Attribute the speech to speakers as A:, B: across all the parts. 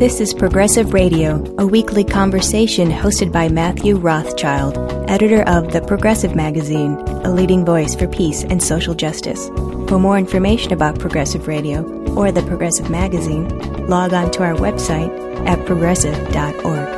A: This is Progressive Radio, a weekly conversation hosted by Matthew Rothschild, editor of The Progressive Magazine, a leading voice for peace and social justice. For more information about Progressive Radio or The Progressive Magazine, log on to our website at progressive.org.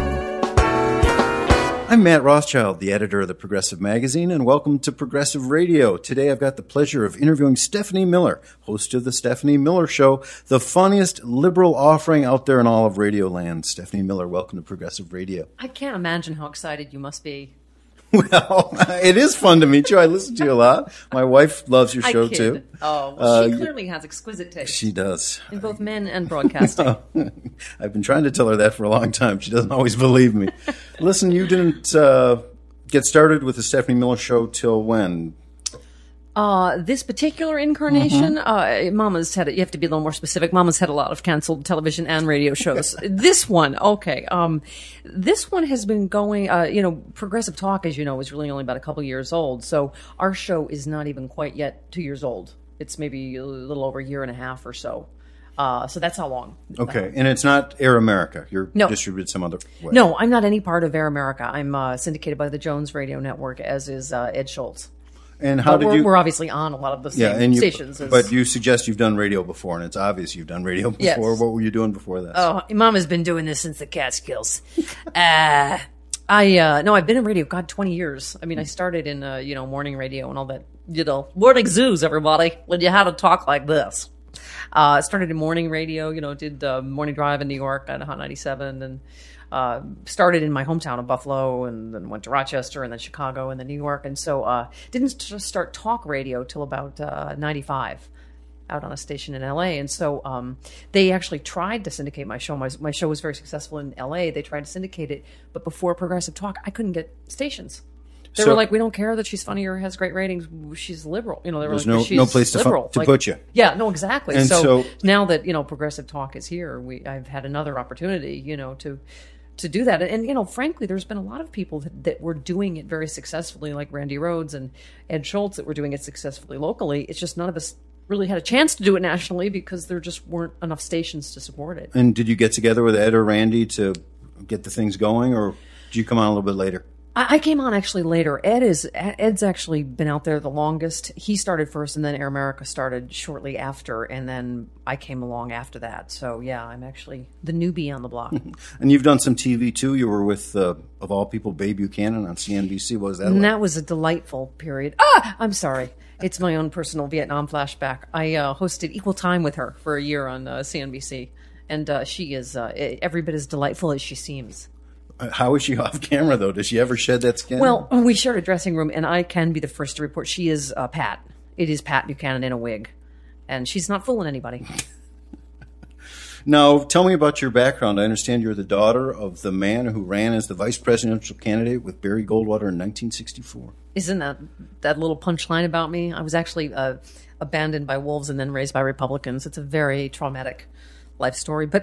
B: I'm Matt Rothschild, the editor of The Progressive Magazine, and welcome to Progressive Radio. Today I've got the pleasure of interviewing Stephanie Miller, host of The Stephanie Miller Show, the funniest liberal offering out there in all of radio land. Stephanie Miller, welcome to Progressive Radio.
C: I can't imagine how excited you must be.
B: Well, it is fun to meet you. I listen to you a lot. My wife loves your show, too.
C: Oh, well, she clearly has exquisite taste.
B: She does.
C: In both men and broadcasting.
B: I've been trying to tell her that for a long time. She doesn't always believe me. Listen, you didn't get started with the Stephanie Miller Show till when?
C: This particular incarnation, Mama's had it. You have to be a little more specific. Mama's had a lot of canceled television and radio shows. This one, okay. This one has been going, Progressive Talk, as you know, is really only about a couple years old. So our show is not even quite yet 2 years old. It's maybe a little over a year and a half or so. So that's how long.
B: Okay. And it's not Air America. You're distributed some other way.
C: No, I'm not any part of Air America. I'm syndicated by the Jones Radio Network, as is Ed Schultz.
B: And how did you?
C: We're obviously on a lot of the same stations.
B: But you suggest you've done radio before, and it's obvious you've done radio before.
C: Yes.
B: What were you doing before that?
C: Oh, Mama's been doing this since the Catskills. I've been in radio, 20 years. I mean, I started in, morning radio and all that, morning zoos, everybody, when you had to talk like this. Started in morning radio, did morning drive in New York on Hot 97 and started in my hometown of Buffalo and then went to Rochester and then Chicago and then New York. And so didn't just start talk radio till about 95 out on a station in L.A. And so they actually tried to syndicate my show. My show was very successful in L.A. They tried to syndicate it. But before Progressive Talk, I couldn't get stations. They were like, we don't care that she's funny or has great ratings. She's liberal. They were
B: There's
C: like, she's
B: no place to put you.
C: Yeah, no, exactly.
B: And so
C: now that, Progressive Talk is here, I've had another opportunity, to do that. And, frankly, there's been a lot of people that were doing it very successfully, like Randy Rhodes and Ed Schultz, that were doing it successfully locally. It's just none of us really had a chance to do it nationally because there just weren't enough stations to support it.
B: And did you get together with Ed or Randy to get the things going, or did you come on a little bit later?
C: I came on actually later. Ed's actually been out there the longest. He started first, and then Air America started shortly after, and then I came along after that. So, yeah, I'm actually the newbie on the block.
B: And you've done some TV, too. You were with, of all people, Babe Buchanan on CNBC. What was that like?
C: That was a delightful period. I'm sorry. It's my own personal Vietnam flashback. I hosted Equal Time with her for a year on CNBC, and she is every bit as delightful as she seems.
B: How is she off camera, though? Does she ever shed that skin?
C: Well, we shared a dressing room, and I can be the first to report she is Pat. It is Pat Buchanan in a wig, and she's not fooling anybody.
B: Now, tell me about your background. I understand you're the daughter of the man who ran as the vice presidential candidate with Barry Goldwater in 1964.
C: Isn't that little punchline about me? I was actually abandoned by wolves and then raised by Republicans. It's a very traumatic life story. But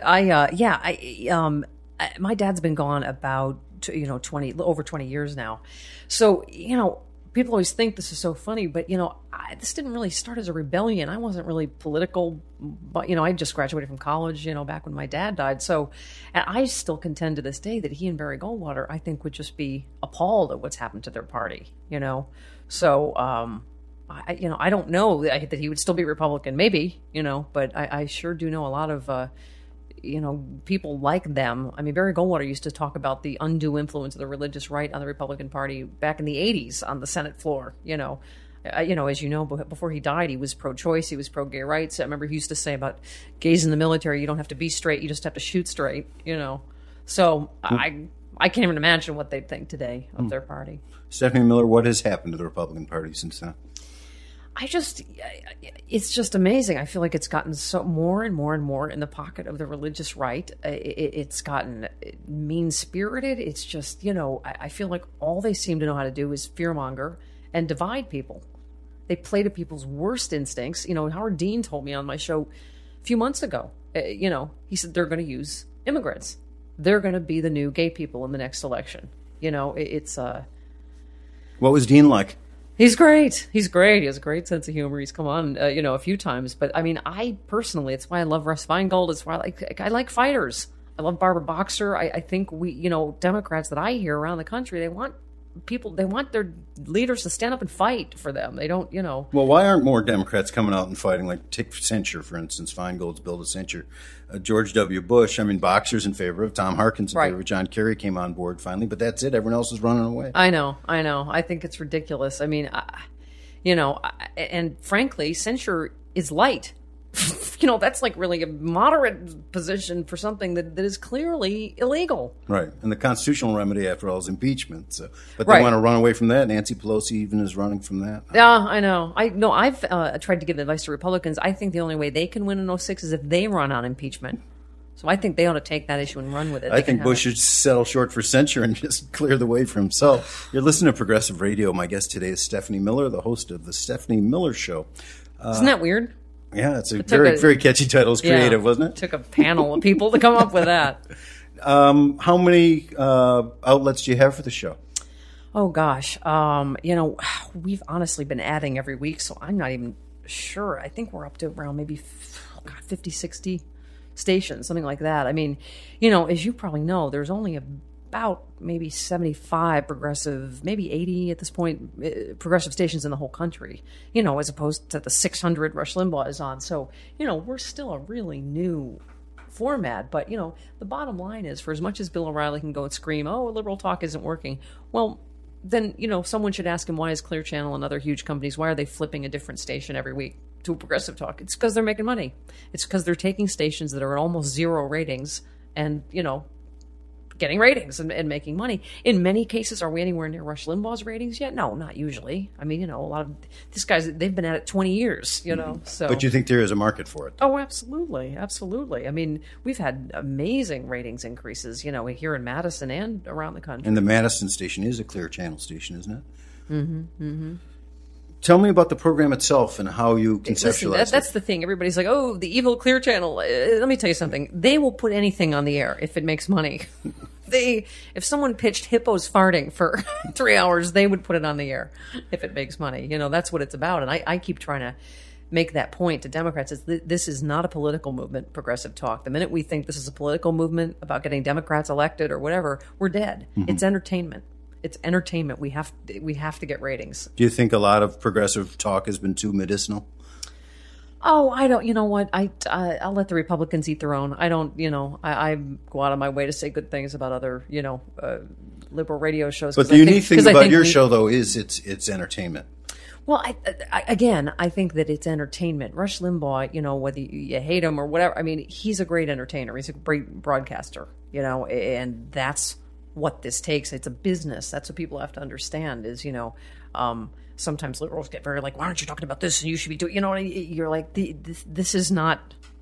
C: my dad's been gone about over 20 years now. So, people always think this is so funny, but this didn't really start as a rebellion. I wasn't really political, but I just graduated from college, back when my dad died. So, and I still contend to this day that he and Barry Goldwater, I think, would just be appalled at what's happened to their party. So, I don't know that he would still be Republican, maybe, but I sure do know a lot of people like them. I mean, Barry Goldwater used to talk about the undue influence of the religious right on the Republican Party back in the 80s on the Senate floor. As you know, before he died, he was pro-choice. He was pro-gay rights. I remember he used to say about gays in the military, you don't have to be straight, you just have to shoot straight, So I can't even imagine what they'd think today of their party.
B: Stephanie Miller, what has happened to the Republican Party since then?
C: It's just amazing. I feel like it's gotten so more and more and more in the pocket of the religious right. It's gotten mean-spirited. It's just, I feel like all they seem to know how to do is fearmonger and divide people. They play to people's worst instincts. Howard Dean told me on my show a few months ago, he said they're going to use immigrants. They're going to be the new gay people in the next election. What
B: was Dean like?
C: He's great. He's great. He has a great sense of humor. He's come on, a few times. But I mean, I personally, it's why I love Russ Feingold. It's why I like fighters. I love Barbara Boxer. I think Democrats that I hear around the country, they want their leaders to stand up and fight for them. They don't,
B: Well, why aren't more Democrats coming out and fighting? Like, take censure, for instance. Feingold's bill to censure George W. Bush. I mean, Boxer's in favor of, Tom Harkin's in favor of, John Kerry came on board finally, but that's it. Everyone else is running away.
C: I know. I think it's ridiculous. I mean, and frankly, censure is light. That's like really a moderate position for something that is clearly illegal.
B: Right. And the constitutional remedy, after all, is impeachment. So, but they want to run away from that. Nancy Pelosi even is running from that.
C: Yeah, I know. I've tried to give advice to Republicans. I think the only way they can win in 2006 is if they run on impeachment. So I think they ought to take that issue and run with it.
B: I think Bush should settle short for censure and just clear the way for himself. You're listening to Progressive Radio. My guest today is Stephanie Miller, the host of The Stephanie Miller Show.
C: Isn't that weird?
B: Yeah, it's very catchy title. It's creative, wasn't it?
C: Took a panel of people to come up with that.
B: How many outlets do you have for the show?
C: Oh, gosh. We've honestly been adding every week, so I'm not even sure. I think we're up to around maybe 50, 60 stations, something like that. I mean, as you probably know, there's only about maybe 75 progressive, maybe 80 at this point, progressive stations in the whole country, as opposed to the 600 Rush Limbaugh is on. So, we're still a really new format. But, the bottom line is, for as much as Bill O'Reilly can go and scream, oh, liberal talk isn't working, well, then, someone should ask him, why is Clear Channel and other huge companies, why are they flipping a different station every week to a progressive talk? It's because they're making money. It's because they're taking stations that are at almost zero ratings and, getting ratings and making money. In many cases, are we anywhere near Rush Limbaugh's ratings yet? No, not usually. I mean, a lot of these guys, they've been at it 20 years, so.
B: But you think there is a market for it?
C: Oh, absolutely. Absolutely. I mean, we've had amazing ratings increases, here in Madison and around the country.
B: And the Madison station is a Clear Channel station, isn't it?
C: Mm-hmm. Mm-hmm.
B: Tell me about the program itself and how you conceptualize it.
C: That's the thing. Everybody's like, oh, the evil Clear Channel. Let me tell you something. They will put anything on the air if it makes money. If someone pitched hippos farting for 3 hours, they would put it on the air if it makes money. That's what it's about. And I keep trying to make that point to Democrats. This is not a political movement, progressive talk. The minute we think this is a political movement about getting Democrats elected or whatever, we're dead. Mm-hmm. It's entertainment. It's entertainment. We have to get ratings.
B: Do you think a lot of progressive talk has been too medicinal?
C: Oh, I don't. You know what? I'll let the Republicans eat their own. I don't. I go out of my way to say good things about other liberal radio shows.
B: But the unique thing about your show, though, is it's entertainment.
C: Well, I think that it's entertainment. Rush Limbaugh, whether you hate him or whatever, I mean, he's a great entertainer. He's a great broadcaster. And that's what this takes. It's a business. That's what people have to understand is, sometimes liberals get very like, why aren't you talking about this? And you should be doing, you're like, this is not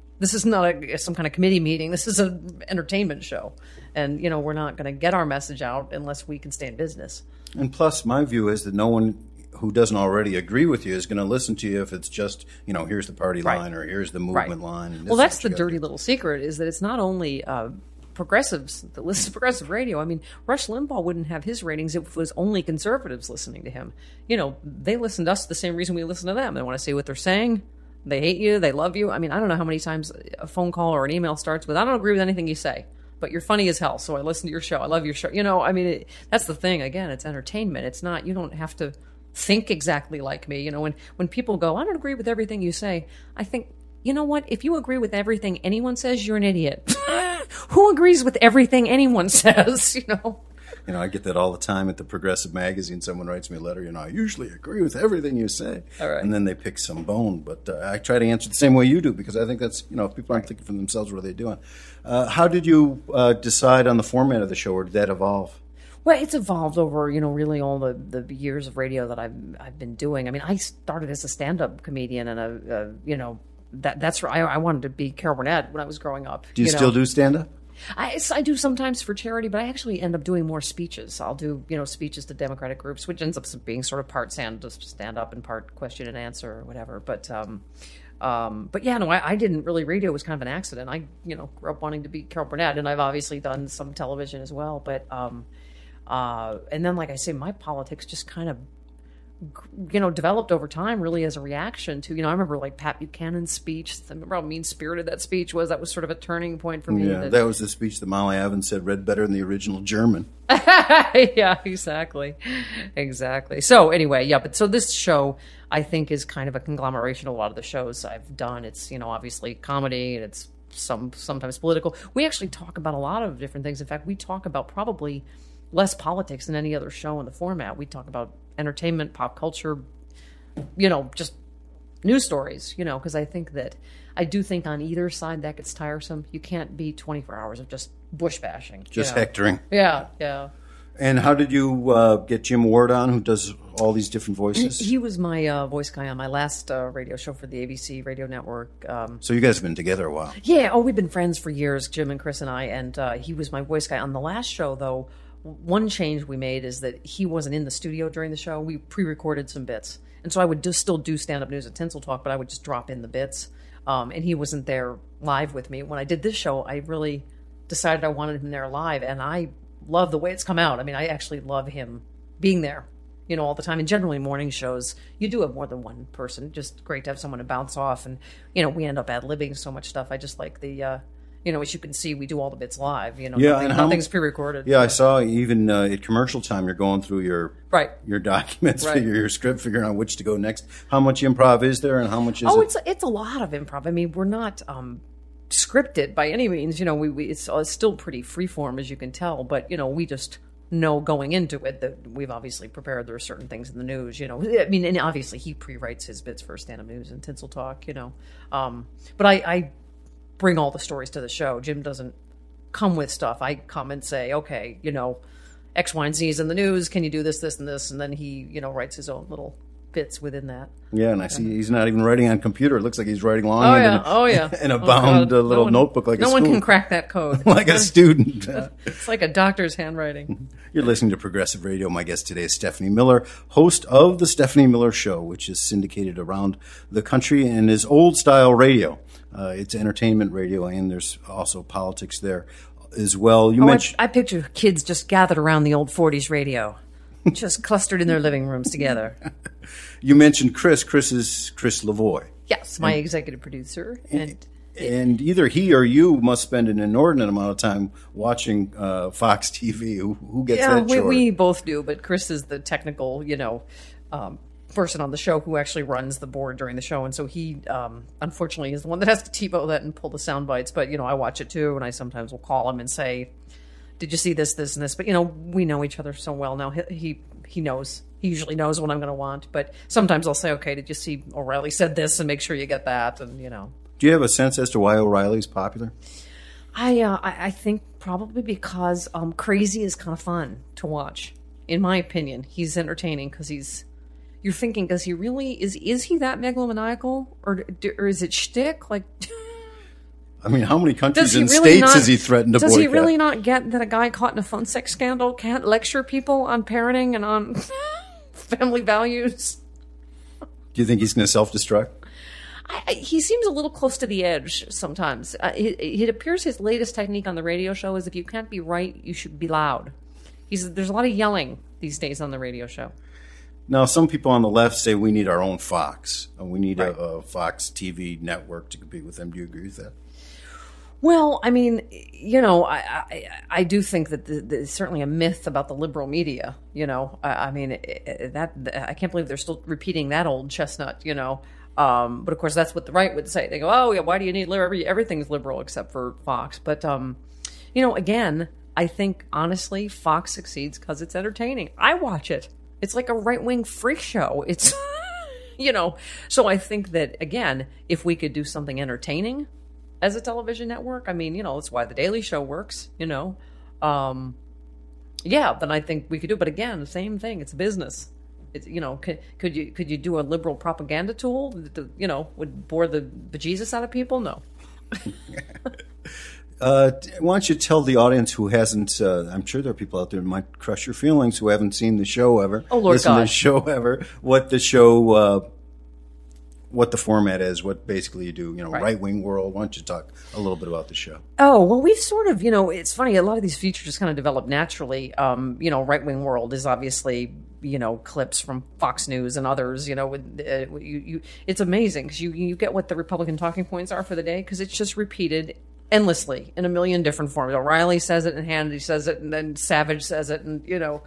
C: some kind of committee meeting. This is an entertainment show. And, we're not going to get our message out unless we can stay in business.
B: And plus, my view is that no one who doesn't already agree with you is going to listen to you if it's just, here's the party line or here's the movement line. And
C: well, that's the dirty little secret is that it's not only progressives that listen to progressive radio. I mean, Rush Limbaugh wouldn't have his ratings if it was only conservatives listening to him. They listen to us the same reason we listen to them. They want to say what they're saying. They hate you. They love you. I mean, I don't know how many times a phone call or an email starts with, I don't agree with anything you say, but you're funny as hell, so I listen to your show. I love your show. That's the thing. Again, it's entertainment. It's not, you don't have to think exactly like me. When people go, I don't agree with everything you say, I think, you know what? If you agree with everything anyone says, you're an idiot. Who agrees with everything anyone says,
B: I get that all the time at the Progressive magazine. Someone writes me a letter, I usually agree with everything you say.
C: All right.
B: And then they pick some bone. But I try to answer the same way you do because I think that's, if people aren't thinking for themselves, what are they doing? How did you decide on the format of the show, or did that evolve?
C: Well, it's evolved over, really all the years of radio that I've been doing. I mean, I started as a stand-up comedian and that's where I wanted to be Carol Burnett when I was growing up.
B: Do you still do stand-up?
C: I do sometimes for charity, but I actually end up doing more speeches. I'll do, speeches to Democratic groups, which ends up being sort of part stand-up and part question and answer or whatever. But yeah, no, I didn't really. Radio was kind of an accident. I, grew up wanting to be Carol Burnett, and I've obviously done some television as well. But and then, like I say, my politics just kind of developed over time really as a reaction to, I remember like Pat Buchanan's speech. I remember how mean-spirited that speech was. That was sort of a turning point for me.
B: Yeah, that was the speech that Molly Evans said read better than the original German.
C: Yeah, exactly. So anyway, but so this show, I think, is kind of a conglomeration of a lot of the shows I've done. It's, obviously comedy, and it's sometimes political. We actually talk about a lot of different things. In fact, we talk about probably less politics than any other show in the format. We talk about entertainment, pop culture, just news stories, because I do think on either side that gets tiresome. You can't be 24 hours of just bush bashing.
B: Just hectoring.
C: Yeah.
B: And how did you get Jim Ward on, who does all these different voices?
C: He was my voice guy on my last radio show for the ABC radio network.
B: So you guys have been together a while.
C: Yeah, we've been friends for years, Jim and Chris and I, and he was my voice guy. On the last show, though, one change we made is that he wasn't in the studio during the show. We pre-recorded some bits. And so I would still do stand-up news at Tinsel Talk, but I would just drop in the bits. And he wasn't there live with me. When I did this show, I really decided I wanted him there live, and I love the way it's come out. I mean, I actually love him being there, all the time. And generally morning shows, you do have more than one person. Just great to have someone to bounce off. And, we end up ad-libbing so much stuff. I just like the... as you can see, we do all the bits live. Nothing's pre-recorded.
B: Yeah, I saw even at commercial time, you're going through your documents, your script, figuring out which to go next. How much improv is there, and how much is it?
C: It's a lot of improv. I mean, we're not scripted by any means. It's still pretty freeform, as you can tell. But we just know going into it that we've obviously prepared. There are certain things in the news. I mean, and obviously he pre-writes his bits for stand-up news and Tinsel Talk. But I bring all the stories to the show. Jim doesn't come with stuff. I come and say, okay, X, Y, and Z is in the news. Can you do this, this, and this? And then he, writes his own little bits within that.
B: Yeah, and I see he's not even writing on computer. It looks like he's writing longhand in a bound little notebook like a school.
C: No one can crack that code.
B: Like a student.
C: It's like a doctor's handwriting.
B: You're listening to Progressive Radio. My guest today is Stephanie Miller, host of The Stephanie Miller Show, which is syndicated around the country and is old-style radio. It's entertainment radio, and there's also politics there as well.
C: I picture kids just gathered around the old 40s radio, just clustered in their living rooms together.
B: You mentioned Chris. Chris is Chris Lavoie.
C: Yes, my executive producer.
B: And either he or you must spend an inordinate amount of time watching Fox TV. Who gets that chore?
C: We both do, but Chris is the technical, person on the show who actually runs the board during the show, and so he unfortunately is the one that has to TiVo that and pull the sound bites. But I watch it too, and I sometimes will call him and say, did you see this, this, and this? But we know each other so well now. He knows. He usually knows what I'm going to want. But sometimes I'll say, okay, did you see O'Reilly said this, and make sure you get that, and
B: Do you have a sense as to why O'Reilly's popular?
C: I think probably because Crazy is kind of fun to watch. In my opinion, he's entertaining because you're thinking, does he really is he that megalomaniacal, or is it shtick? Like,
B: I mean, how many countries and states has he threatened to boycott?
C: Does he really not get that a guy caught in a phone sex scandal can't lecture people on parenting and on family values?
B: Do you think he's going to self-destruct?
C: He seems a little close to the edge sometimes. It appears his latest technique on the radio show is if you can't be right, you should be loud. There's a lot of yelling these days on the radio show.
B: Now, some people on the left say we need our own Fox. We need a Fox TV network to compete with them. Do you agree with that?
C: Well, I mean, I do think that there's certainly a myth about the liberal media. I mean, I can't believe they're still repeating that old chestnut. But of course, that's what the right would say. They go, "Oh, yeah, why do you need liberal? Everything's liberal except for Fox." But again, I think honestly, Fox succeeds because it's entertaining. I watch it. It's like a right-wing freak show. It's, so I think that, again, if we could do something entertaining as a television network, I mean, that's why The Daily Show works, then I think we could do. But again, the same thing. It's business. It's, could you do a liberal propaganda tool that, would bore the bejesus out of people? No.
B: Why don't you tell the audience who hasn't, I'm sure there are people out there who might crush your feelings who haven't seen the show ever.
C: Oh, Lord God.
B: The show ever, what the show, what the format is, what basically you do,
C: Right.
B: Right-Wing World. Why don't you talk a little bit about the show?
C: Oh, well, we've sort of, it's funny. A lot of these features just kind of develop naturally. Right-Wing World is obviously, clips from Fox News and others, it's amazing because you get what the Republican talking points are for the day because it's just repeated endlessly in a million different forms. O'Reilly says it and Hannity says it and then Savage says it and,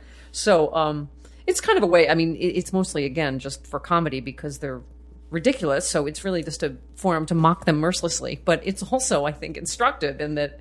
C: so it's kind of a way, it's mostly, again, just for comedy because they're ridiculous, so it's really just a forum to mock them mercilessly. But it's also, I think, instructive in that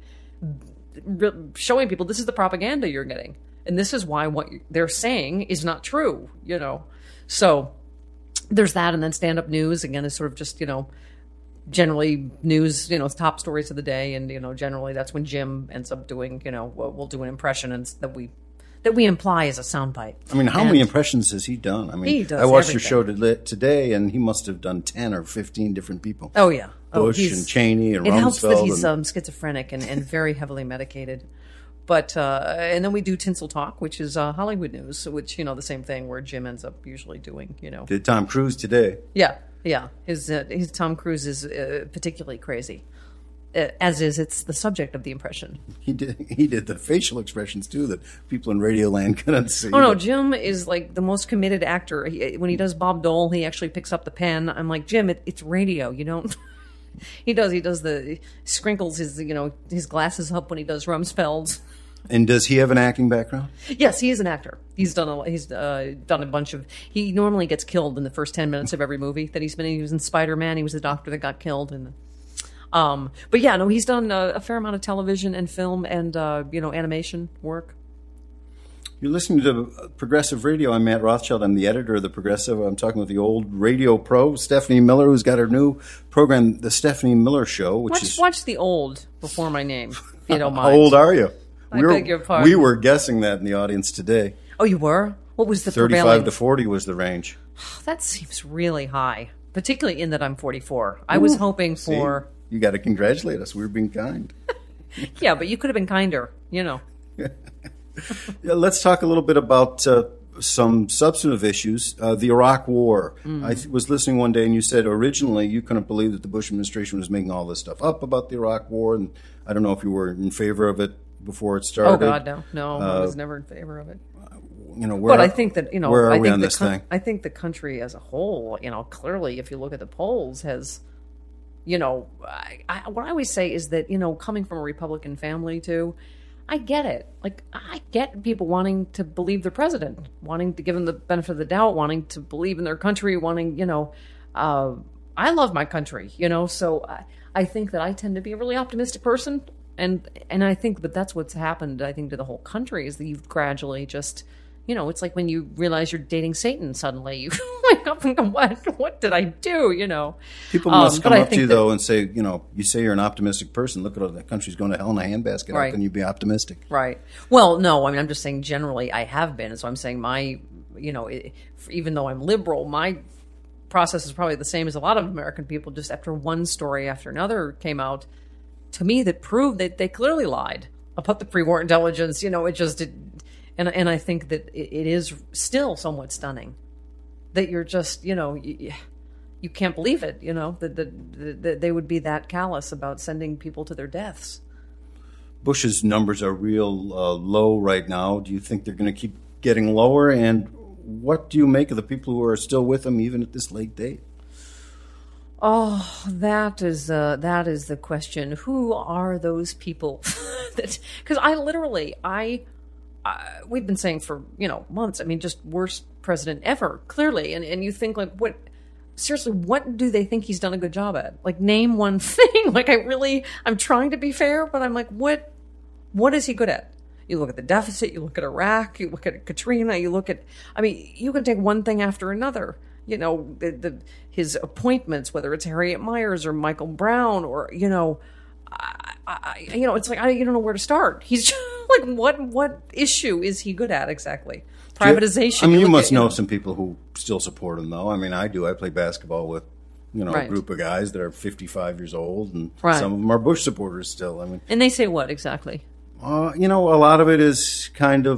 C: showing people this is the propaganda you're getting, and this is why what they're saying is not true. So there's that, and then stand-up news again is sort of just generally news, top stories of the day, and generally that's when Jim ends up doing we'll do an impression and that we imply as a soundbite.
B: How many impressions has he done?
C: He does
B: I watched
C: everything.
B: your show today, and he must have done 10 or 15 different people.
C: Oh, yeah.
B: Bush and Cheney and
C: It
B: Rumsfeld.
C: helps that he's schizophrenic and very heavily medicated. But, and then we do Tinsel Talk, which is Hollywood news, which, the same thing where Jim ends up usually doing,
B: Did Tom Cruise today.
C: Yeah. His Tom Cruise is particularly crazy. It's the subject of the impression.
B: He did the facial expressions too that people in Radio Land couldn't see.
C: Oh no, Jim is like the most committed actor. When he does Bob Dole, he actually picks up the pen. I'm like, Jim, it's radio. You don't. He does the sprinkles his glasses up when he does Rumsfeld.
B: And does he have an acting background?
C: Yes, he is an actor. He's done a bunch of. He normally gets killed in the first 10 minutes of every movie that he's been in. He was in Spider-Man. He was the doctor that got killed but yeah, no, he's done a fair amount of television and film and animation work.
B: You're listening to Progressive Radio. I'm Matt Rothschild. I'm the editor of The Progressive. I'm talking with the old radio pro, Stephanie Miller, who's got her new program, The Stephanie Miller Show.
C: Watch the old before my name, if you don't mind.
B: How old are you?
C: I beg your pardon.
B: We were guessing that in the audience today.
C: Oh, you were? What was the
B: 35
C: prevailing?
B: to 40 was the range.
C: That seems really high, particularly in that I'm 44. I was hoping for...
B: You got to congratulate us. We were being kind.
C: Yeah, but you could have been kinder,
B: Yeah, let's talk a little bit about some substantive issues. The Iraq War. I was listening one day and you said originally you couldn't believe that the Bush administration was making all this stuff up about the Iraq War. And I don't know if you were in favor of it before it started.
C: Oh, God, no. No, I was never in favor of it.
B: But
C: I think that,
B: where are we on this thing?
C: I think the country as a whole, clearly, if you look at the polls, has... what I always say is that, coming from a Republican family too, I get it. Like, I get people wanting to believe their president, wanting to give him the benefit of the doubt, wanting to believe in their country, wanting, I love my country, so I think that I tend to be a really optimistic person. And I think that that's what's happened, I think, to the whole country is that you've gradually just... it's like when you realize you're dating Satan suddenly. You wake up and go, what did I do,
B: People must come up to you, though, and say, you say you're an optimistic person. Look at all the country's going to hell in a handbasket.
C: Right.
B: How can you be optimistic?
C: Right. Well, no, I'm just saying generally I have been. So I'm saying my, even though I'm liberal, my process is probably the same as a lot of American people. Just after one story after another came out, to me, that proved that they clearly lied about the pre-war intelligence. It just did. And I think that it is still somewhat stunning that you're just, you can't believe it, that they would be that callous about sending people to their deaths.
B: Bush's numbers are real low right now. Do you think they're going to keep getting lower? And what do you make of the people who are still with him even at this late date?
C: Oh, that is the question. Who are those people? Because we've been saying for, months, just worst president ever, clearly. And you think, like, seriously, what do they think he's done a good job at? Like, name one thing. Like, I'm trying to be fair, but I'm like, what is he good at? You look at the deficit, you look at Iraq, you look at Katrina, you can take one thing after another. His appointments, whether it's Harriet Miers or Michael Brown or, it's like, you don't know where to start. He's just, like, what issue is he good at exactly? Privatization.
B: You must know some people who still support him, though. I do. I play basketball with,
C: right.
B: a group of guys that are 55 years old, and
C: right.
B: some of them are Bush supporters still.
C: And they say what exactly?
B: A lot of it is kind of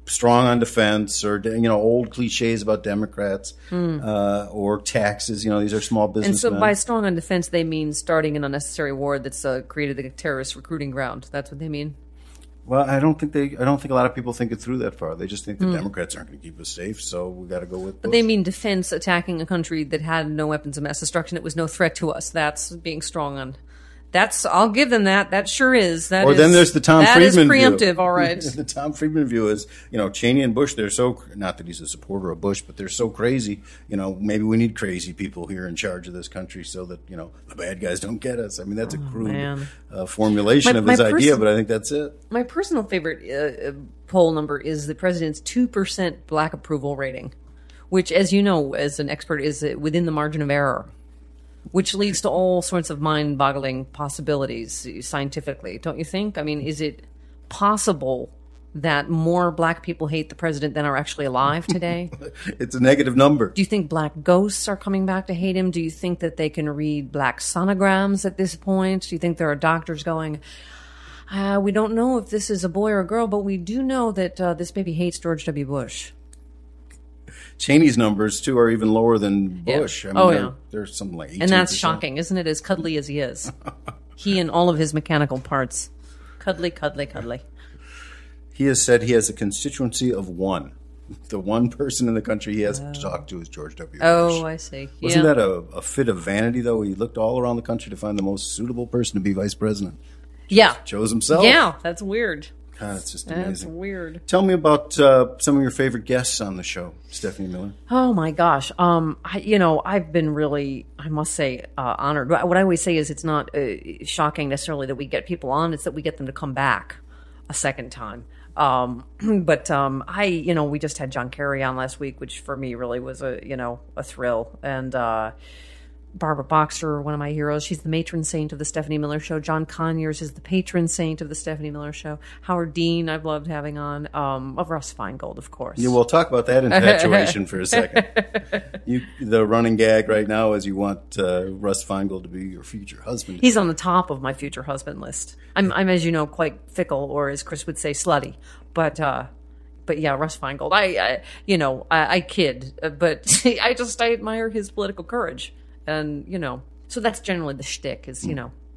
B: strong on defense, or old cliches about Democrats, or taxes. These are small businessmen.
C: And so by strong on defense, they mean starting an unnecessary war that's created a terrorist recruiting ground. That's what they mean.
B: Well, I don't think a lot of people think it through that far. They just think the Democrats aren't going to keep us safe, so we got to go with Bush.
C: But they mean defense, attacking a country that had no weapons of mass destruction. It was no threat to us. That's being strong on. I'll give them that. That sure is. Then there's the Tom Friedman view. That is preemptive, all right.
B: The Tom Friedman view is, Cheney and Bush, they're so, not that he's a supporter of Bush, but they're so crazy. Maybe we need crazy people here in charge of this country so that, the bad guys don't get us. I mean, that's a crude formulation of his idea, but I think that's it.
C: My personal favorite poll number is the president's 2% black approval rating, which, as you know, as an expert, is within the margin of error, which leads to all sorts of mind-boggling possibilities scientifically, don't you think? I mean, is it possible that more black people hate the president than are actually alive today?
B: It's a negative number.
C: Do you think black ghosts are coming back to hate him? Do you think that they can read black sonograms at this point? Do you think there are doctors going, we don't know if this is a boy or a girl, but we do know that this baby hates George W. Bush?
B: Cheney's numbers, too, are even lower than Bush.
C: Yeah.
B: I mean, they're something like 18%.
C: And that's shocking, isn't it? As cuddly as he is. He and all of his mechanical parts. Cuddly, cuddly, cuddly.
B: He has said he has a constituency of one. The one person in the country he has to talk to is George W. Bush.
C: Oh, I see.
B: Wasn't that a fit of vanity, though? He looked all around the country to find the most suitable person to be vice president.
C: Yeah.
B: Chose himself.
C: Yeah, that's weird.
B: God, it's just amazing.
C: That's weird.
B: Tell me about some of your favorite guests on the show, Stephanie Miller.
C: Oh my gosh, I've been really, I must say, honored. What I always say is, it's not shocking necessarily that we get people on; it's that we get them to come back a second time. We just had John Kerry on last week, which for me really was a thrill, and Barbara Boxer, one of my heroes. She's the matron saint of the Stephanie Miller Show. John Conyers is the patron saint of the Stephanie Miller Show. Howard Dean, I've loved having on. Of Russ Feingold, of course.
B: Yeah, we'll talk about that infatuation for a second. The running gag right now is you want Russ Feingold to be your future husband.
C: He's on the top of my future husband list. I'm as you know, quite fickle, or as Chris would say, slutty. But yeah, Russ Feingold. I kid, but I admire his political courage. And, so that's generally the shtick is,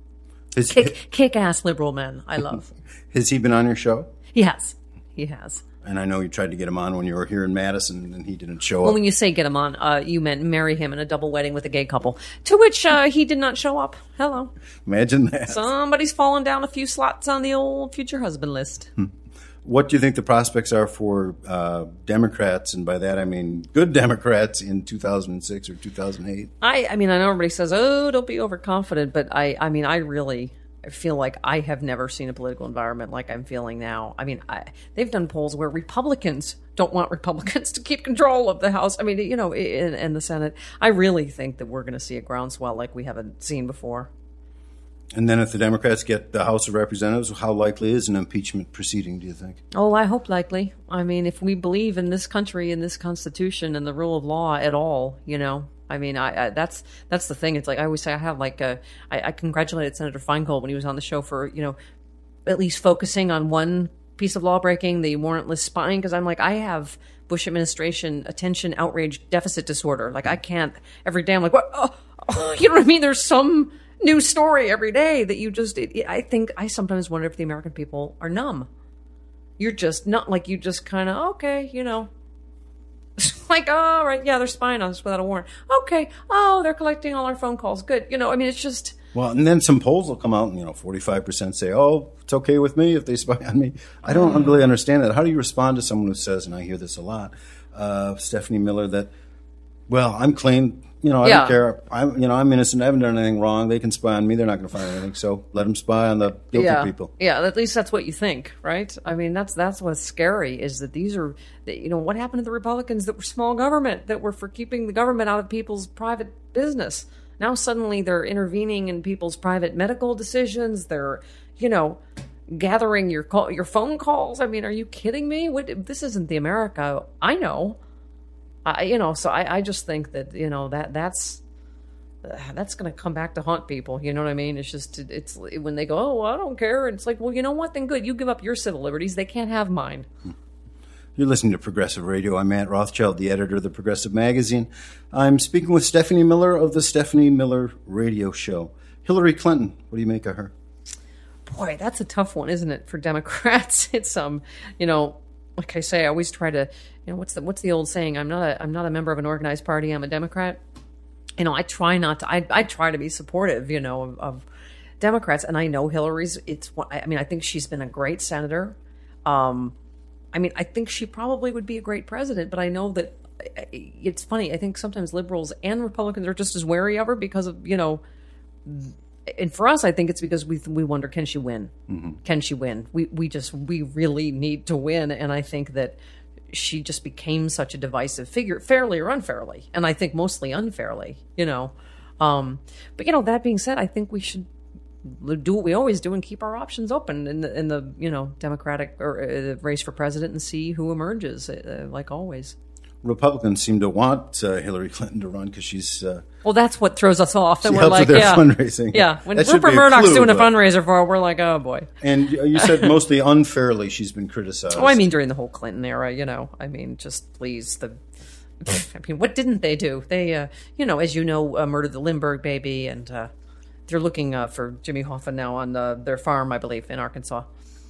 C: kick-ass liberal men I love.
B: Has he been on your show?
C: He has.
B: And I know you tried to get him on when you were here in Madison, and he didn't show up.
C: Well, when you say get him on, you meant marry him in a double wedding with a gay couple, to which he did not show up. Hello.
B: Imagine that.
C: Somebody's fallen down a few slots on the old future husband list.
B: What do you think the prospects are for Democrats, and by that I mean good Democrats, in 2006 or 2008?
C: I mean, I know everybody says, "Oh, don't be overconfident," but I really feel like I have never seen a political environment like I'm feeling now. I mean, they've done polls where Republicans don't want Republicans to keep control of the House. I mean, in the Senate. I really think that we're going to see a groundswell like we haven't seen before.
B: And then if the Democrats get the House of Representatives, how likely is an impeachment proceeding, do you think?
C: Oh, I hope likely. I mean, if we believe in this country and this Constitution and the rule of law at all, I mean, that's the thing. It's like I always say, I congratulated Senator Feingold when he was on the show for, at least focusing on one piece of law breaking, the warrantless spying, because I'm like, I have Bush administration attention outrage deficit disorder. Like, I can't, every day I'm like, what? Oh, you know what I mean? There's some new story every day that you just, I sometimes wonder if the American people are numb. You're just not, like, you just kind of, okay, like, oh, right, yeah, they're spying on us without a warrant. Okay, oh, they're collecting all our phone calls. Good. I mean, it's just.
B: Well, and then some polls will come out and, 45% say, oh, it's okay with me if they spy on me. I don't really understand that. How do you respond to someone who says, and I hear this a lot, Stephanie Miller, that, well, I'm clean. I don't care. I'm innocent. I haven't done anything wrong. They can spy on me. They're not going to find anything. So let them spy on the guilty people.
C: Yeah, at least that's what you think, right? I mean, that's what's scary is that these are, what happened to the Republicans that were small government, that were for keeping the government out of people's private business. Now suddenly they're intervening in people's private medical decisions. They're, gathering your phone calls. I mean, are you kidding me? This isn't the America I know. So I just think that, that's going to come back to haunt people. You know what I mean? It's just, it's when they go, oh, I don't care. It's like, well, you know what? Then good. You give up your civil liberties. They can't have mine.
B: You're listening to Progressive Radio. I'm Matt Rothschild, the editor of the Progressive Magazine. I'm speaking with Stephanie Miller of the Stephanie Miller Radio Show. Hillary Clinton, what do you make of her?
C: Boy, that's a tough one, isn't it, for Democrats? It's like I say, I always try to, what's the old saying? I'm not a member of an organized party. I'm a Democrat. I try not to. I try to be supportive, of Democrats, and I know Hillary's. I think she's been a great senator. I think she probably would be a great president, but I know that it's funny. I think sometimes liberals and Republicans are just as wary of her because of, and for us, I think it's because we wonder, can she win? Mm-hmm. Can she win? We really need to win. And I think that she just became such a divisive figure, fairly or unfairly. And I think mostly unfairly, But, that being said, I think we should do what we always do and keep our options open in the Democratic or race for president and see who emerges, like always.
B: Republicans seem to want Hillary Clinton to run because she's...
C: well, that's what throws us off.
B: She helps with their fundraising.
C: Yeah, when Rupert Murdoch's doing a fundraiser for her, we're like, oh, boy.
B: And you said mostly unfairly she's been criticized.
C: Oh, I mean, during the whole Clinton era, just please, what didn't they do? They, as murdered the Lindbergh baby, and they're looking for Jimmy Hoffa now on their farm, I believe, in Arkansas.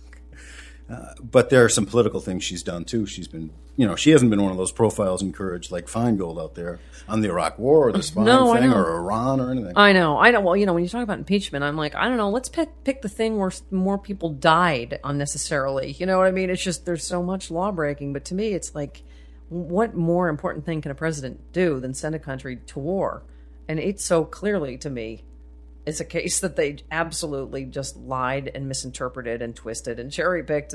B: But there are some political things she's done, too. She's been, she hasn't been one of those profiles encouraged like Feingold out there on the Iraq War or the spying thing or Iran or anything.
C: I know. Well, when you talk about impeachment, I'm like, I don't know, let's pick the thing where more people died unnecessarily. You know what I mean? It's just there's so much law breaking. But to me, it's like, what more important thing can a president do than send a country to war? And it's so clearly, to me, it's a case that they absolutely just lied and misinterpreted and twisted and cherry-picked.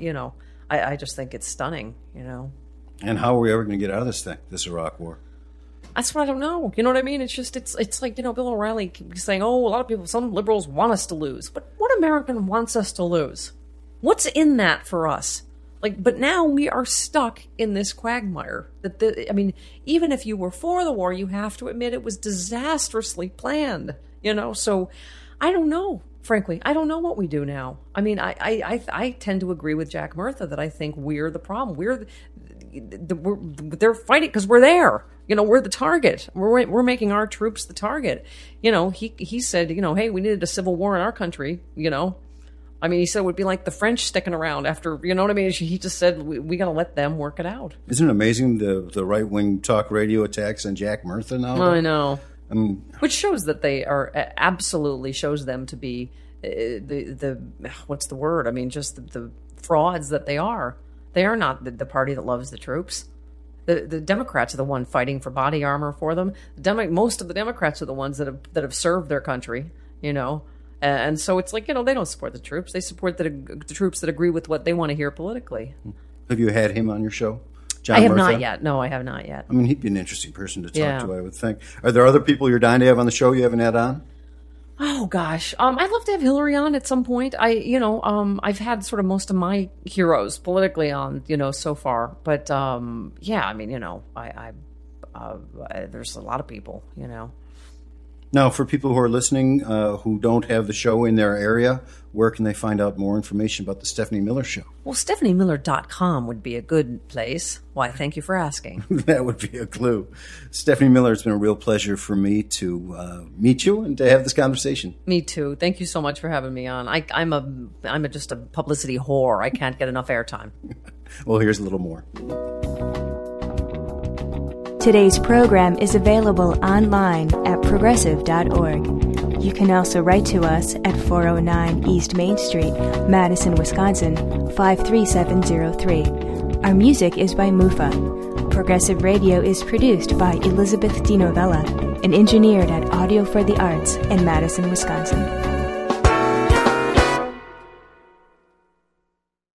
C: I just think it's stunning,
B: And how are we ever going to get out of this thing, this Iraq War?
C: That's what I don't know. You know what I mean? It's just, it's like, Bill O'Reilly keeps saying, oh, a lot of people, some liberals want us to lose. But what American wants us to lose? What's in that for us? But now we are stuck in this quagmire. Even if you were for the war, you have to admit it was disastrously planned. So I don't know, frankly. I don't know what we do now. I tend to agree with Jack Murtha that I think we're the problem. They're fighting because we're there. We're the target. We're making our troops the target. He said, hey, we needed a civil war in our country, he said it would be like the French sticking around after, He just said we got to let them work it out.
B: Isn't it amazing the right-wing talk radio attacks on Jack Murtha now?
C: I know. Which shows that they are absolutely shows them to be the what's the word? Just the frauds that they are. They are not the party that loves the troops. The Democrats are the one fighting for body armor for them. Most of the Democrats are the ones that have served their country. And so it's like they don't support the troops. They support the troops that agree with what they want to hear politically.
B: Have you had him on your show? John
C: I have
B: Murtha?
C: not yet. No, I have not yet.
B: He'd be an interesting person to talk to, I would think. Are there other people you're dying to have on the show you haven't had on?
C: Oh gosh, I'd love to have Hillary on at some point. I've had sort of most of my heroes politically on, so far. But there's a lot of people,
B: Now, for people who are listening who don't have the show in their area, where can they find out more information about the Stephanie Miller Show?
C: Well, StephanieMiller.com would be a good place. Why, thank you for asking.
B: That would be a clue. Stephanie Miller, it's been a real pleasure for me to meet you and to have this conversation.
C: Me too. Thank you so much for having me on. I'm just a publicity whore. I can't get enough airtime.
B: Well, here's a little more.
A: Today's program is available online at progressive.org. You can also write to us at 409 East Main Street, Madison, Wisconsin, 53703. Our music is by Mufa. Progressive Radio is produced by Elizabeth DiNovella and engineered at Audio for the Arts in Madison, Wisconsin.